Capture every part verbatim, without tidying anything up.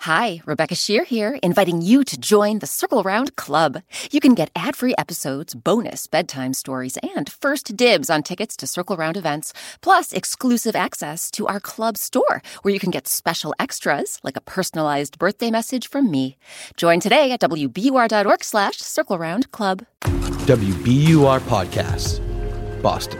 Hi, Rebecca Shear here, inviting you to join the Circle Round Club. You can get ad-free episodes, bonus bedtime stories, and first dibs on tickets to Circle Round events, plus exclusive access to our club store, where you can get special extras, like a personalized birthday message from me. Join today at W B U R dot org slash Circle Round Club. W B U R Podcasts, Boston.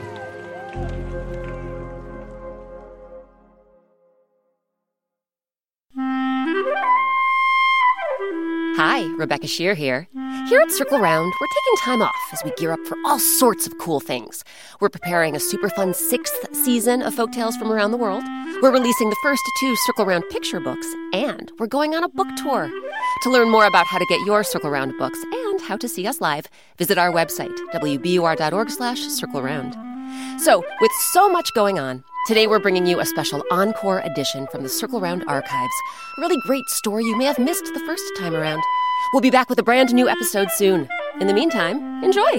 Hi, Rebecca Shear here. Here at Circle Round, we're taking time off as we gear up for all sorts of cool things. We're preparing a super fun sixth season of folktales from around the world. We're releasing the first two Circle Round picture books, and we're going on a book tour. To learn more about how to get your Circle Round books and how to see us live, visit our website, W B U R dot org slash Circle Round. So, with so much going on, today we're bringing you a special encore edition from the Circle Round archives. A really great story you may have missed the first time around. We'll be back with a brand new episode soon. In the meantime, enjoy!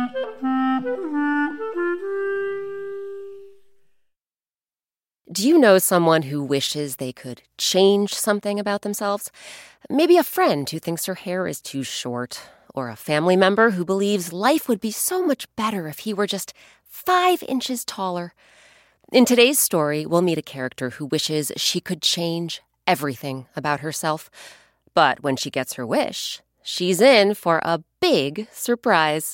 Do you know someone who wishes they could change something about themselves? Maybe a friend who thinks her hair is too short, or a family member who believes life would be so much better if he were just five inches taller. In today's story, we'll meet a character who wishes she could change everything about herself. But when she gets her wish, she's in for a big surprise.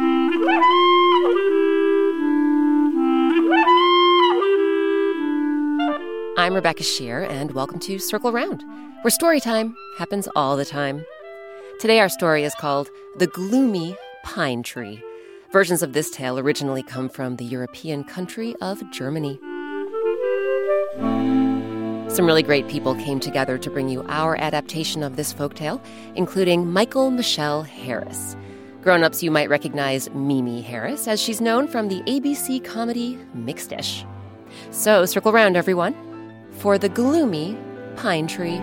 I'm Rebecca Shear, and welcome to Circle Round, where story time happens all the time. Today our story is called The Gloomy Pine Tree. Versions of this tale originally come from the European country of Germany. Some really great people came together to bring you our adaptation of this folktale, including Michael Michelle Harris. Grown-ups, you might recognize Mimi Harris, as she's known from the A B C comedy Mixed-ish. So circle round, everyone, for The Gloomy Pine Tree.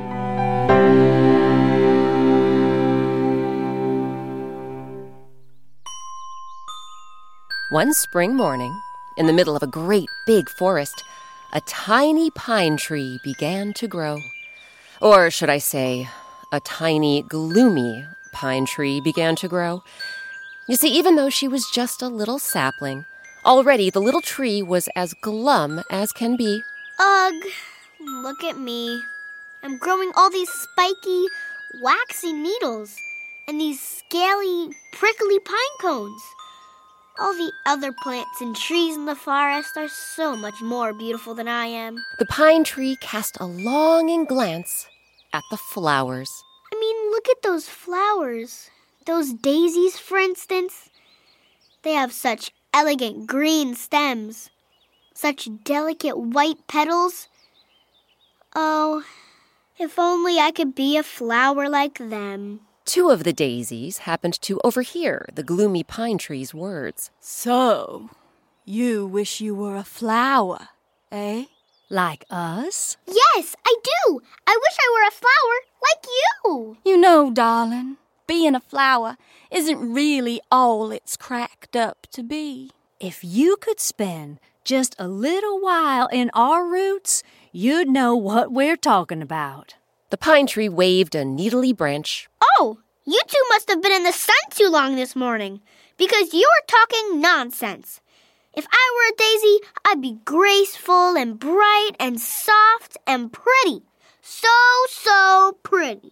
One spring morning, in the middle of a great big forest, a tiny pine tree began to grow. Or should I say, a tiny, gloomy pine tree began to grow. You see, even though she was just a little sapling, already the little tree was as glum as can be. Ugh, look at me. I'm growing all these spiky, waxy needles and these scaly, prickly pine cones. All the other plants and trees in the forest are so much more beautiful than I am. The pine tree cast a longing glance at the flowers. I mean, look at those flowers. Those daisies, for instance. They have such elegant green stems, such delicate white petals. Oh, if only I could be a flower like them. Two of the daisies happened to overhear the gloomy pine tree's words. So, you wish you were a flower, eh? Like us? Yes, I do. I wish I were a flower like you. You know, darling, being a flower isn't really all it's cracked up to be. If you could spend just a little while in our roots, you'd know what we're talking about. The pine tree waved a needly branch. Oh, you two must have been in the sun too long this morning, because you are talking nonsense. If I were a daisy, I'd be graceful and bright and soft and pretty. So, so pretty.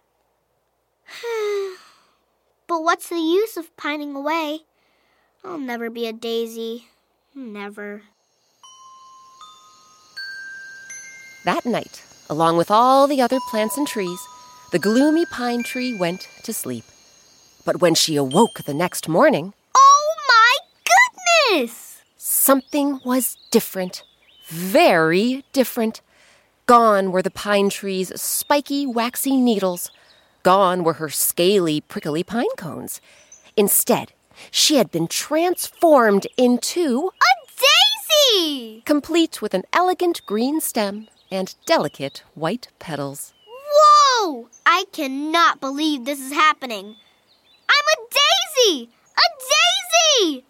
But what's the use of pining away? I'll never be a daisy. Never. That night, along with all the other plants and trees, the gloomy pine tree went to sleep. But when she awoke the next morning... Oh, my goodness! Something was different. Very different. Gone were the pine tree's spiky, waxy needles. Gone were her scaly, prickly pine cones. Instead, she had been transformed into... a daisy! Complete with an elegant green stem and delicate white petals. Whoa! I cannot believe this is happening. I'm a daisy! A daisy!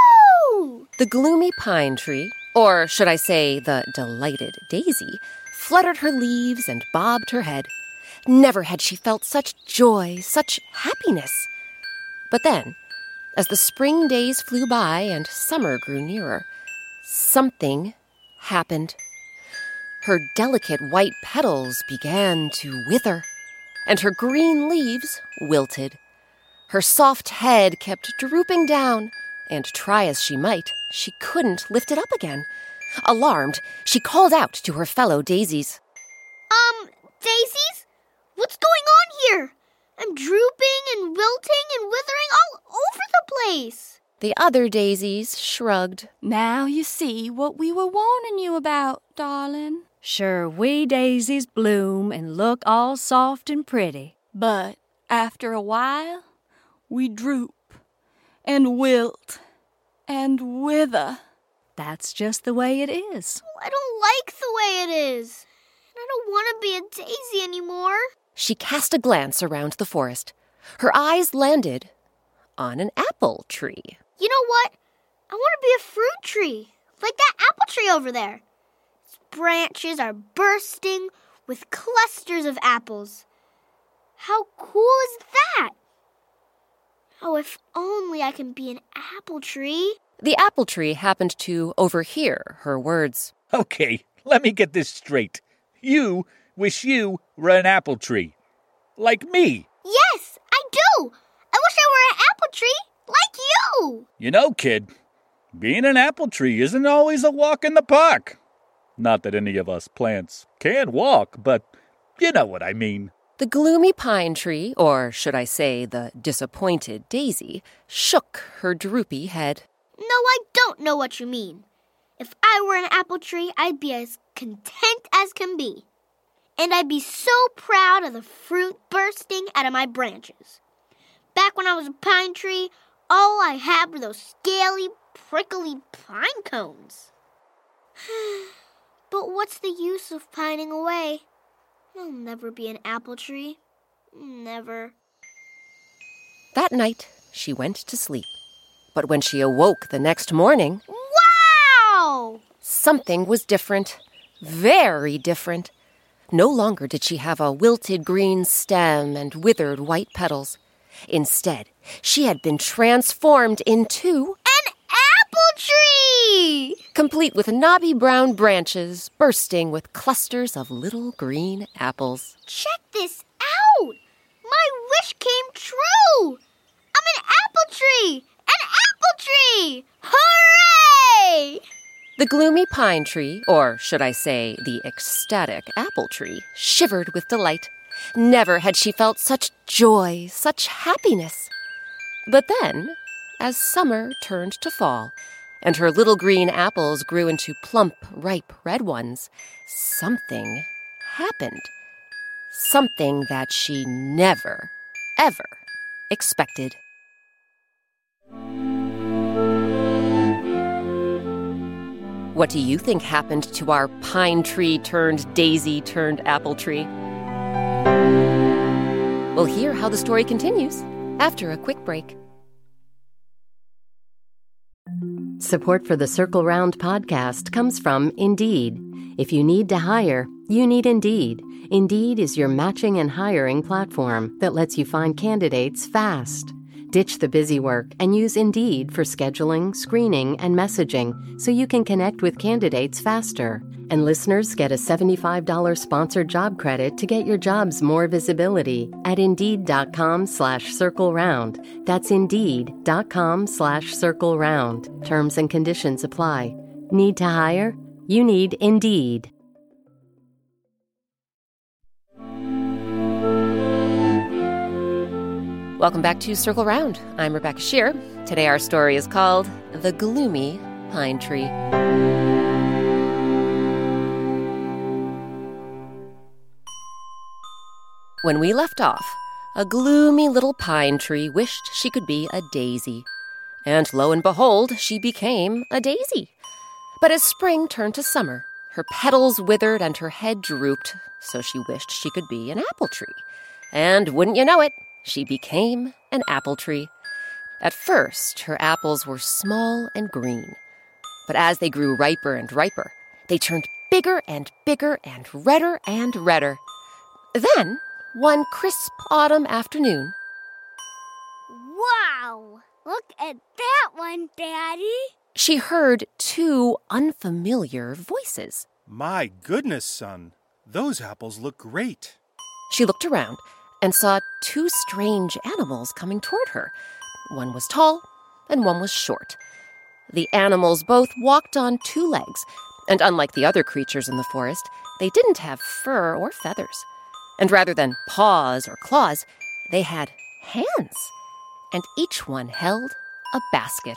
Woohoo! The gloomy pine tree, or should I say the delighted daisy, fluttered her leaves and bobbed her head. Never had she felt such joy, such happiness. But then, as the spring days flew by and summer grew nearer, something happened. Her delicate white petals began to wither, and her green leaves wilted. Her soft head kept drooping down, and try as she might, she couldn't lift it up again. Alarmed, she called out to her fellow daisies. Um, daisies? What's going on here? I'm drooping and wilting and withering all over the place. The other daisies shrugged. Now you see what we were warning you about, darling. Sure, we daisies bloom and look all soft and pretty. But after a while, we droop and wilt and wither. That's just the way it is. I don't like the way it is. I don't want to be a daisy anymore. She cast a glance around the forest. Her eyes landed on an apple tree. You know what? I want to be a fruit tree, like that apple tree over there. Its branches are bursting with clusters of apples. How cool is that? Oh, if only I can be an apple tree. The apple tree happened to overhear her words. Okay, let me get this straight. You wish you were an apple tree. Like me. Yes, I do. I wish I were an apple tree like you. You know, kid, being an apple tree isn't always a walk in the park. Not that any of us plants can walk, but you know what I mean. The gloomy pine tree, or should I say the disappointed daisy, shook her droopy head. No, I don't know what you mean. If I were an apple tree, I'd be as content as can be. And I'd be so proud of the fruit bursting out of my branches. Back when I was a pine tree, all I had were those scaly, prickly pine cones. But what's the use of pining away? I'll never be an apple tree. Never. That night, she went to sleep. But when she awoke the next morning... Wow! Something was different. Very different. No longer did she have a wilted green stem and withered white petals. Instead, she had been transformed into... An apple tree! Complete with knobby brown branches bursting with clusters of little green apples. Check this out! My wish came true! I'm an apple tree! An apple tree! Hooray! The gloomy pine tree, or should I say the ecstatic apple tree, shivered with delight. Never had she felt such joy, such happiness. But then, as summer turned to fall, and her little green apples grew into plump, ripe red ones, something happened. Something that she never, ever expected. What do you think happened to our pine tree turned daisy turned apple tree? We'll hear how the story continues after a quick break. Support for the Circle Round podcast comes from Indeed. If you need to hire, you need Indeed. Indeed is your matching and hiring platform that lets you find candidates fast. Ditch the busy work and use Indeed for scheduling, screening, and messaging so you can connect with candidates faster. And listeners get a seventy-five dollars sponsored job credit to get your jobs more visibility at Indeed.com slash Circle Round. That's Indeed.com slash Circle Round. Terms and conditions apply. Need to hire? You need Indeed. Welcome back to Circle Round. I'm Rebecca Shear. Today our story is called The Gloomy Pine Tree. When we left off, a gloomy little pine tree wished she could be a daisy. And lo and behold, she became a daisy. But as spring turned to summer, her petals withered and her head drooped, so she wished she could be an apple tree. And wouldn't you know it, she became an apple tree. At first, her apples were small and green. But as they grew riper and riper, they turned bigger and bigger and redder and redder. Then, one crisp autumn afternoon, Wow! Look at that one, Daddy. she heard two unfamiliar voices. My goodness, son. Those apples look great. She looked around and saw two strange animals coming toward her. One was tall and one was short. The animals both walked on two legs, and unlike the other creatures in the forest, they didn't have fur or feathers. And rather than paws or claws, they had hands, and each one held a basket.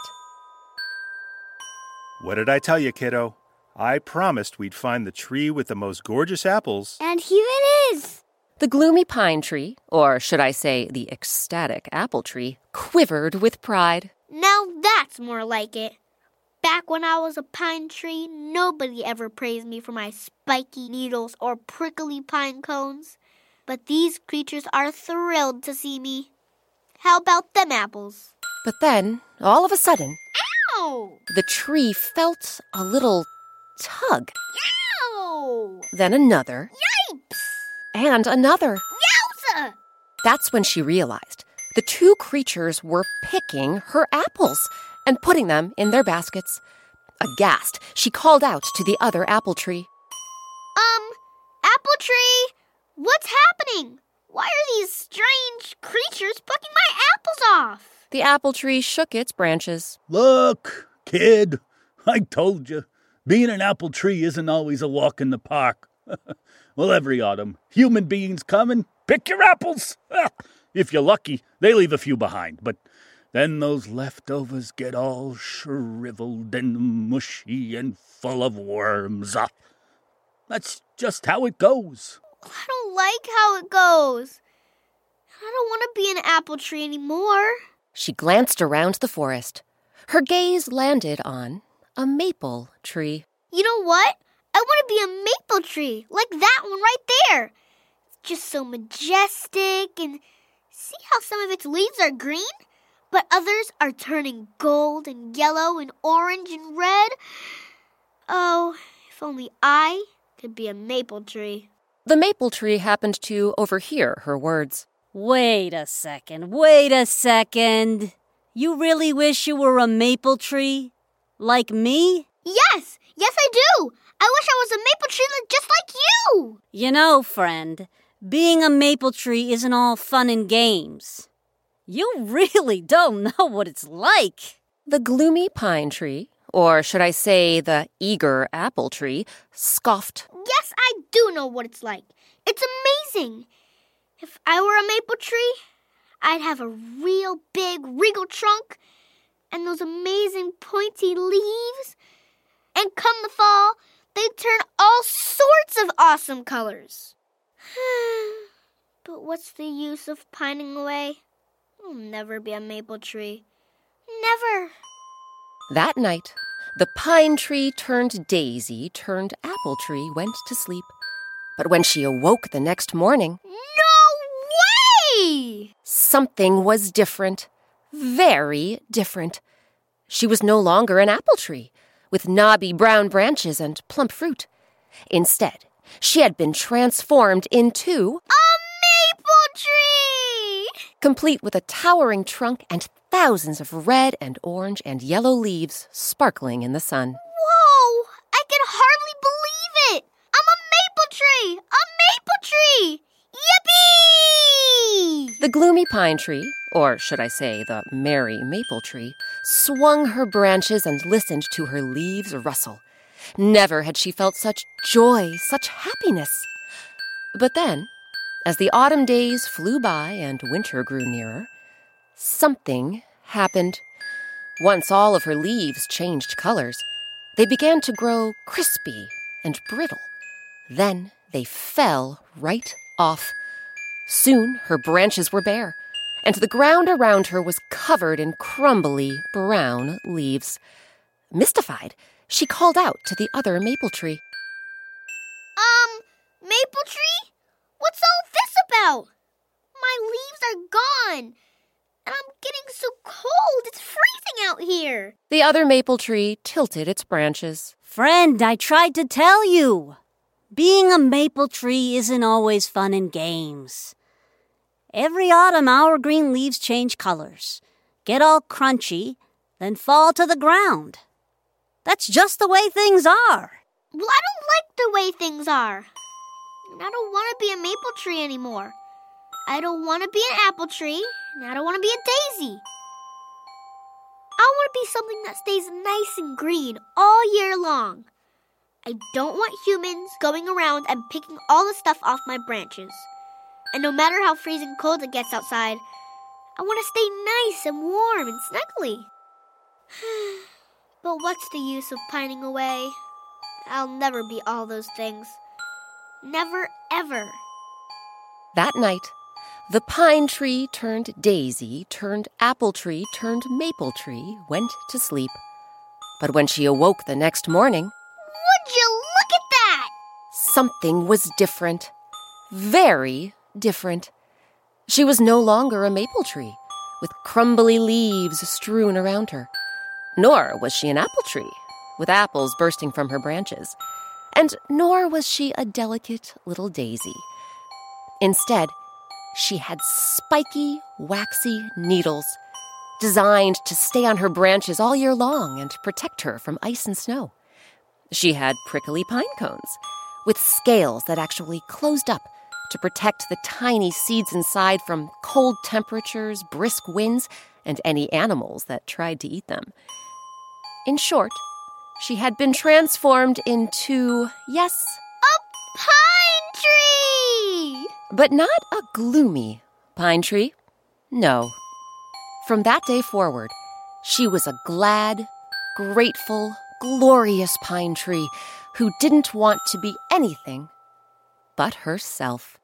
What did I tell you, kiddo? I promised we'd find the tree with the most gorgeous apples. And here it is. The gloomy pine tree, or should I say the ecstatic apple tree, quivered with pride. Now that's more like it. Back when I was a pine tree, nobody ever praised me for my spiky needles or prickly pine cones. But these creatures are thrilled to see me. How about them apples? But then, all of a sudden, Ow! the tree felt a little tug. Ow! Then another, Yipes! and another. Yowza! That's when she realized the two creatures were picking her apples and putting them in their baskets. Aghast, she called out to the other apple tree. Um, apple tree, what's happening? Why are these strange creatures plucking my apples off? The apple tree shook its branches. Look, kid, I told you, being an apple tree isn't always a walk in the park. Well, every autumn, human beings come and pick your apples. If you're lucky, they leave a few behind, but then those leftovers get all shriveled and mushy and full of worms. That's just how it goes. I don't like how it goes. I don't want to be an apple tree anymore. She glanced around the forest. Her gaze landed on a maple tree. You know what? I want to be a maple tree, like that one right there. It's just so majestic, and see how some of its leaves are green, but others are turning gold and yellow and orange and red. Oh, if only I could be a maple tree. The maple tree happened to overhear her words. Wait a second, wait a second. You really wish you were a maple tree? Like me? Yes, yes I do. I wish I was a maple tree just like you. You know, friend, being a maple tree isn't all fun and games. You really don't know what it's like. The gloomy pine tree, or should I say the eager apple tree, scoffed. Yes, I do know what it's like. It's amazing. If I were a maple tree, I'd have a real big regal trunk and those amazing pointy leaves. And come the fall, they'd turn all sorts of awesome colors. But what's the use of pining away? I'll never be a maple tree. Never. That night, the pine tree turned daisy, turned apple tree, went to sleep. But when she awoke the next morning, No way! something was different. Very different. She was no longer an apple tree, with knobby brown branches and plump fruit. Instead, she had been transformed into A maple tree! complete with a towering trunk and thousands of red and orange and yellow leaves sparkling in the sun. Whoa! I can hardly believe it! I'm a maple tree! A maple tree! Yippee! The gloomy pine tree, or should I say the merry maple tree, swung her branches and listened to her leaves rustle. Never had she felt such joy, such happiness. But then, as the autumn days flew by and winter grew nearer, something happened. Once all of her leaves changed colors, they began to grow crispy and brittle. Then they fell right off. Soon her branches were bare, and the ground around her was covered in crumbly brown leaves. Mystified, she called out to the other maple tree. Um, maple tree? What's all this about? My leaves are gone, and I'm getting so cold. It's freezing out here. The other maple tree tilted its branches, Friend, I tried to tell you. Being a maple tree isn't always fun and games. Every autumn, our green leaves change colors, get all crunchy, then fall to the ground. That's just the way things are. Well, I don't like the way things are. And I don't want to be a maple tree anymore. I don't want to be an apple tree, and I don't want to be a daisy. I want to be something that stays nice and green all year long. I don't want humans going around and picking all the stuff off my branches. And no matter how freezing cold it gets outside, I want to stay nice and warm and snuggly. But what's the use of pining away? I'll never be all those things. Never, ever. That night, the pine tree turned daisy, turned apple tree, turned maple tree, went to sleep. But when she awoke the next morning, would you look at that? Something was different. Very different. She was no longer a maple tree, with crumbly leaves strewn around her. Nor was she an apple tree, with apples bursting from her branches. And nor was she a delicate little daisy. Instead, she had spiky, waxy needles, designed to stay on her branches all year long and protect her from ice and snow. She had prickly pine cones, with scales that actually closed up to protect the tiny seeds inside from cold temperatures, brisk winds, and any animals that tried to eat them. In short, she had been transformed into, yes, a pine tree! But not a gloomy pine tree. No. From that day forward, she was a glad, grateful, glorious pine tree who didn't want to be anything but herself.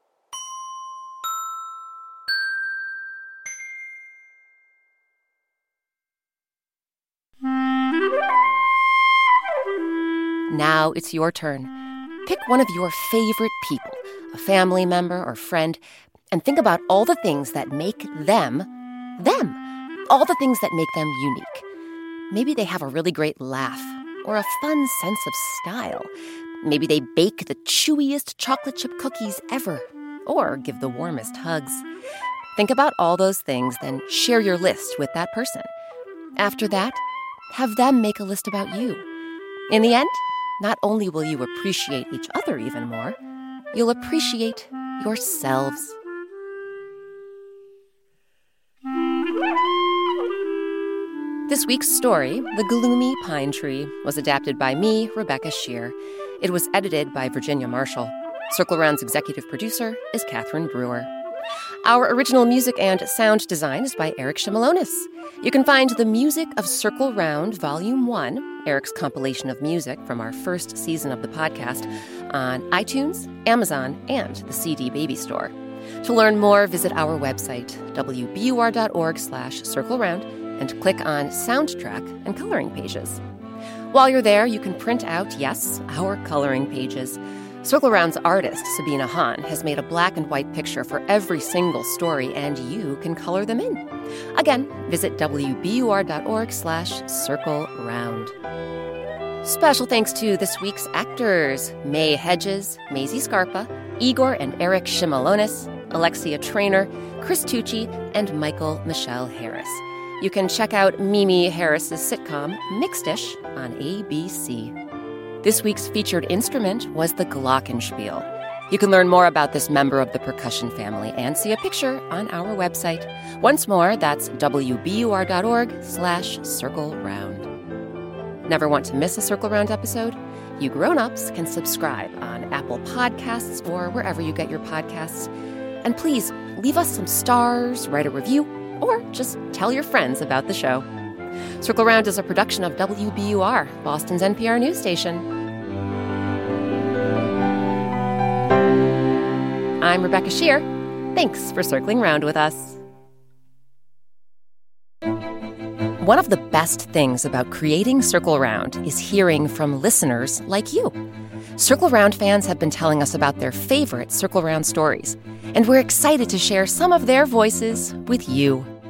Now it's your turn. Pick one of your favorite people, a family member or friend, and think about all the things that make them, them. All the things that make them unique. Maybe they have a really great laugh or a fun sense of style. Maybe they bake the chewiest chocolate chip cookies ever or give the warmest hugs. Think about all those things, then share your list with that person. After that, have them make a list about you. In the end, not only will you appreciate each other even more, you'll appreciate yourselves. This week's story, The Gloomy Pine Tree, was adapted by me, Rebecca Shear. It was edited by Virginia Marshall. Circle Round's executive producer is Catherine Brewer. Our original music and sound design is by Eric Shimalonis. You can find the music of Circle Round Volume one, Eric's compilation of music from our first season of the podcast, on iTunes, Amazon, and the C D Baby Store. To learn more, visit our website, w b u r dot org slash circle round, and click on Soundtrack and Coloring Pages. While you're there, you can print out, yes, our coloring pages. Circle Round's artist, Sabina Hahn, has made a black and white picture for every single story, and you can color them in. Again, visit w b u r dot org slash circle round. Special thanks to this week's actors, May Hedges, Maisie Scarpa, Igor and Eric Shimalonis, Alexia Traynor, Chris Tucci, and Michael Michelle Harris. You can check out Mimi Harris's sitcom, Mixed-ish, on A B C. This week's featured instrument was the glockenspiel. You can learn more about this member of the percussion family and see a picture on our website. Once more, that's w b u r dot org slash circle round. Never want to miss a Circle Round episode? You grown-ups can subscribe on Apple Podcasts or wherever you get your podcasts. And please, leave us some stars, write a review, or just tell your friends about the show. Circle Round is a production of W B U R, Boston's N P R news station. I'm Rebecca Shear. Thanks for circling round with us. One of the best things about creating Circle Round is hearing from listeners like you. Circle Round fans have been telling us about their favorite Circle Round stories, and we're excited to share some of their voices with you.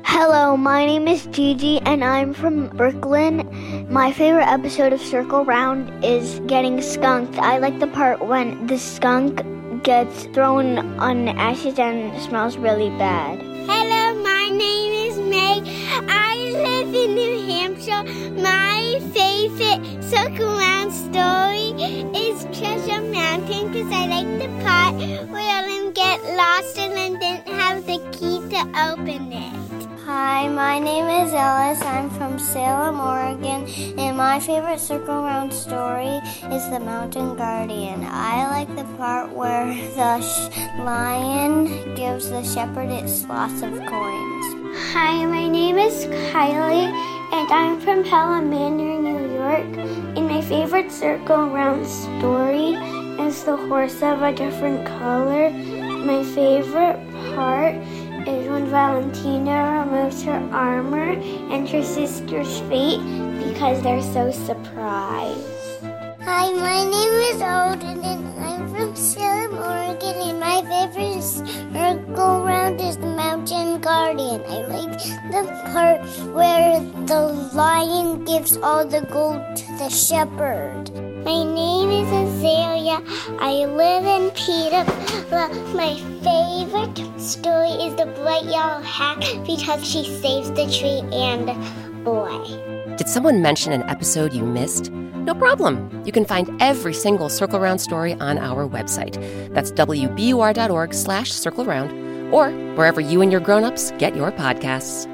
Hello, my name is Gigi and I'm from Brooklyn. My favorite episode of Circle Round is getting skunked. I like the part when the skunk gets thrown on ashes and smells really bad. Hello, my name is May. I live in New Hampshire. My favorite Circle Round story is Treasure Mountain because I like the part where Ellen get lost and then didn't have the key to open it. Hi, my name is Ellis. I'm from Salem, Oregon, and my favorite Circle Round story is The Mountain Guardian. I like the part where the sh- lion gives the shepherd its lots of coins. Hi, my name is Kylie, and I'm from Palomino, New York, and my favorite Circle Round story is The Horse of a Different Color. My favorite part is when Valentina removes her armor and her sister's fate because they're so surprised. Hi, my name is Odin and I'm from Salem, Oregon, and my favorite Circle Round is The Mountain Guardian. I like the part where the lion gives all the gold to the shepherd. My name is Azalea. I live in Peterborough. My favorite story is The Bright Yellow Hat because she saves the tree and boy. Did someone mention an episode you missed? No problem. You can find every single Circle Round story on our website. That's W B U R dot org slash Circle Round, or wherever you and your grown-ups get your podcasts.